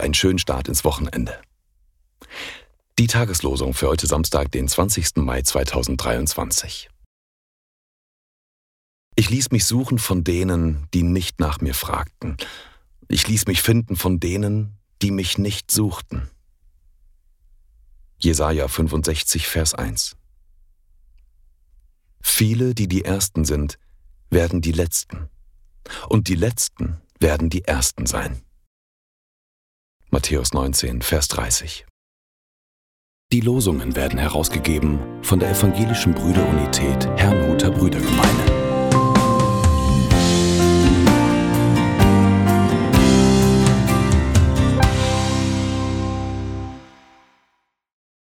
einen schönen Start ins Wochenende. Die Tageslosung für heute Samstag, den 20. Mai 2023. Ich ließ mich suchen von denen, die nicht nach mir fragten. Ich ließ mich finden von denen, die mich nicht suchten. Jesaja 65, Vers 1. Viele, die die Ersten sind, werden die Letzten. Und die Letzten werden die Ersten sein. Matthäus 19, Vers 30. Die Losungen werden herausgegeben von der Evangelischen Brüderunität Herrnhuter Brüdergemeine.